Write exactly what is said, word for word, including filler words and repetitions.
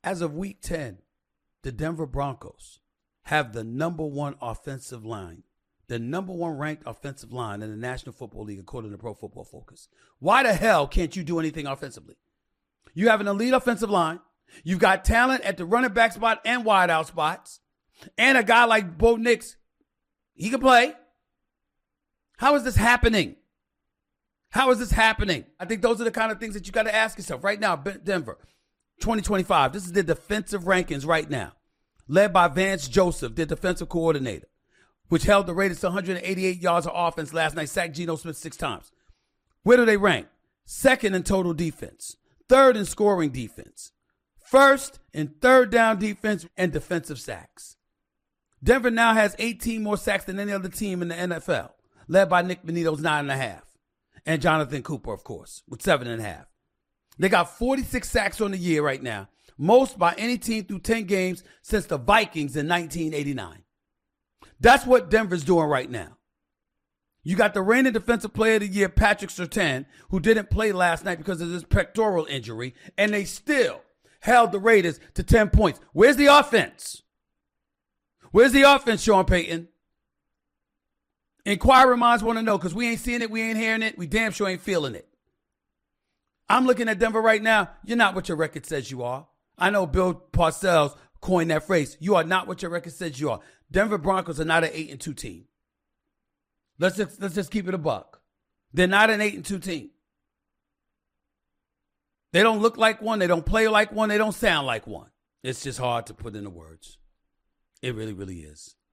As of week ten, the Denver Broncos have the number one offensive line, the number one ranked offensive line in the National Football League, according to Pro Football Focus. Why the hell can't you do anything offensively? You have an elite offensive line. You've got talent at the running back spot and wideout spots. And a guy like Bo Nix, he can play. How is this happening? How is this happening? I think those are the kind of things that you got to ask yourself. Right now, Denver, twenty twenty-five. This is the defensive rankings right now, led by Vance Joseph, the defensive coordinator, which held the Raiders to one hundred eighty-eight yards of offense last night, sacked Geno Smith six times. Where do they rank? Second in total defense, third in scoring defense, first in third down defense and defensive sacks. Denver now has eighteen more sacks than any other team in the N F L, led by Nick Benito's nine and a half. And Jonathan Cooper, of course, with seven and a half. They got forty-six sacks on the year right now, most by any team through ten games since the Vikings in nineteen eighty-nine. That's what Denver's doing right now. You got the reigning defensive player of the year, Patrick Surtain, who didn't play last night because of his pectoral injury, and they still held the Raiders to ten points. Where's the offense? Where's the offense, Sean Payton? Inquiring minds want to know, because we ain't seeing it, we ain't hearing it, we damn sure ain't feeling it. I'm looking at Denver right now. You're not what your record says you are. I know Bill Parcells coined that phrase. You are not what your record says you are. Denver Broncos are not an eight and two team. Let's just, let's just keep it a buck. They're not an eight and two team. They don't look like one. They don't play like one. They don't sound like one. It's just hard to put into words. It really, really is.